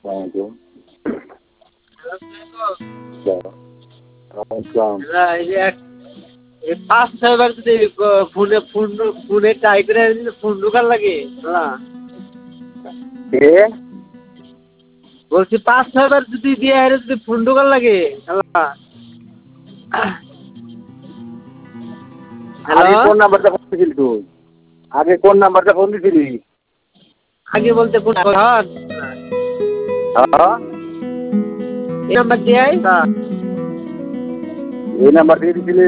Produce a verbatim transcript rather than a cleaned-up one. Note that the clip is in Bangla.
আসসালামু এই যে এক পাঁচ ছয়বার যদি ফোনে ফোন ফোনে ট্রাই করে ফোন ঢোকার লাগে হ্যাঁ কে বলছি পাঁচ ছয়বার যদি দিয়ে হেরে যদি ফোন ঢোকার লাগে হ্যাঁ আগে কোন নাম্বারটা ফোন দিছিলি তুই আগে কোন নাম্বারটা ফোন দিছিলি আগে বলতে কোন হ্যাঁ এই নাম্বার দিয়ে এই নাম্বার দিয়ে দিছিলি